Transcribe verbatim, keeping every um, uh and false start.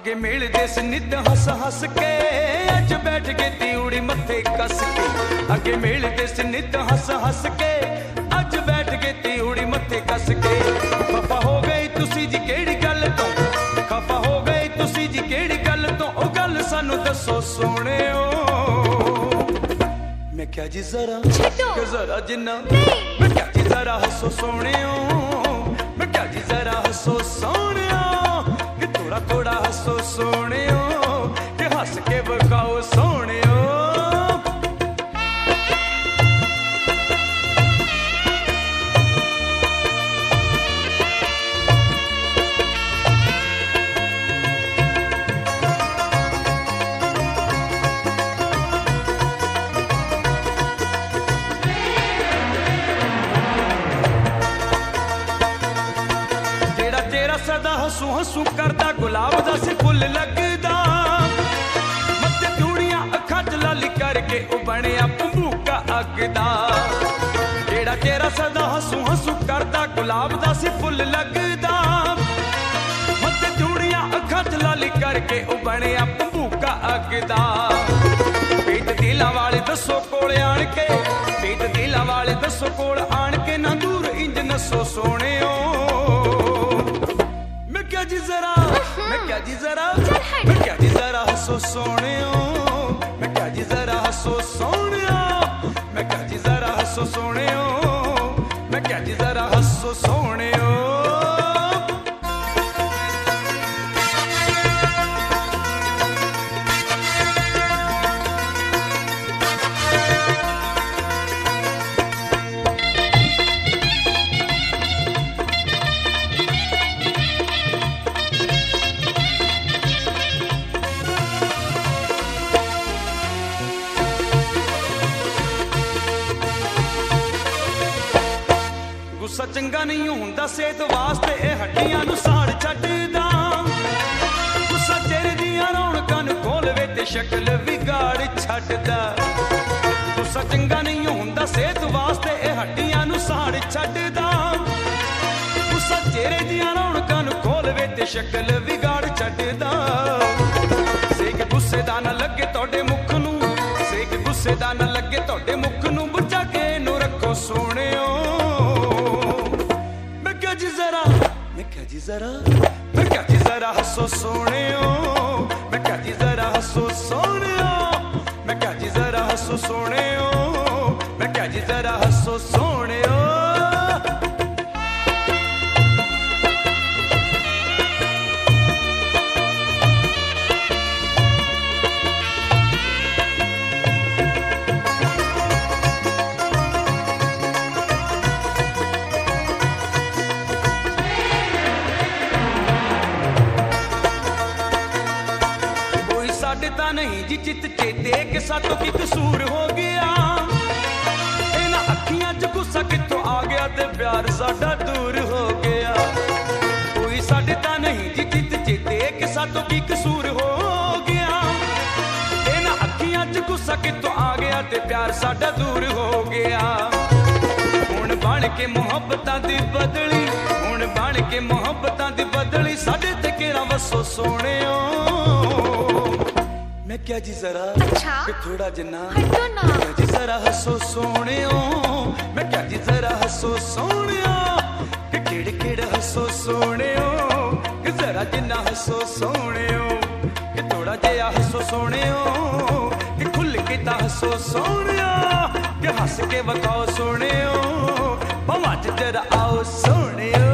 अगे मिलदे सी नित हस हस के अज बैठ के तिउड़ी मथे कस के अगे मिलदे सी नित हस हस के अज बैठ के तिउड़ी मथे कस के खफा हो गई तुसी जी केड़ी गल तो खफा हो गई तुसी जी केड़ी गल तो ओ गल सानू दसो सोहणियो मैं क्या जी जरा के जरा जिन्ना मैं क्या जी जरा हसो सोहणियो मैं क्या जी जरा हसो सोहणियो कि थोड़ा थोड़ा हसो सोहणियो कि हस के बखाओ सोहणियो सदा हसू हसू करदा गुलाब दा सी फुल लगदा मत्ते चूड़ियां अखां च लाली करके ओ बणिया भंबूका अगदा जेड़ा चेहरा सदा हसू हसू करदा गुलाब दा सी फुल लगदा मत्ते चूड़ियां अखां च लाली करके ओ बणिया भंबूका अगदा पीत दिलां वाले दसो कोल आण के पीत दिलां वाले दसो कोल आण के ना दूर इंज नसो सोहणियो मैं क्या जी जरा मैं क्या जी जरा मैं क्या जी जरा हसो सोहणियो मैं क्या जी जरा हसो सोहणियो मैं क्या जी जरा हसो सोहणियो मैं क्या जी जरा हसो सोहणियो गुस्सा चंगा नहीं हुंदा सेहत वास्ते ए हड्डियां नू साड़ छड्डदा गुस्सा चेहरे दियां रौनकां नू खोलवे ते शक्ल विगाड़ छड्डदा गुस्सा चंगा नहीं हुंदा सेहत वास्ते ए हड्डियां नू साड़ छड्डदा गुस्सा चेहरे दियां रौनकां नू खोलवे ते शक्ल विगाड़ छड्डदा सेक गुस्से दा ना लगे तुहाडे मुख नू सेक गुस्से दा ना लगे तुहाडे मुख नू बुझा के नू रखो सोहणियो मैं क्या जी जरा मैं क्या जी जरा हसो सोहणियो मैं क्या जी जरा हसो सोहणियो मैं क्या जी जरा हसो सोहणियो मैं क्या जी जरा हसो सोहणियो नहीं जी चित चेते कि सातों की कसूर हो गया इन्हां अखियां च गुस्सा कित्थों आ गया ते प्यार साडा दूर हो गया कोई साडे तां नहीं जी चित चेते कि सातों की कसूर हो गया इन्हां अखियां च गुस्सा कित्थों आ गया ते प्यार साडा दूर हो गया हुण बण के मुहब्बतां दी बदली हुण बण के मुहब्बतां दी बदली साडे ते केरा वसो सोहणियो मैं क्या जी जरा अच्छा? कि थोड़ा जिन्ना हटो ना मैं क्या जी जरा हसो सोहणियो मैं क्या जी जरा हसो सोहणियो कि केड़े केड़े हसो सोहणियो कि जरा जिन्ना हसो सोहणियो कि थोड़ा जिहा हसो सोहणियो कि खुल के ता हसो सोहणियो कि हस के वखाओ सोहणियो भवां च जरा आओ सोहणियो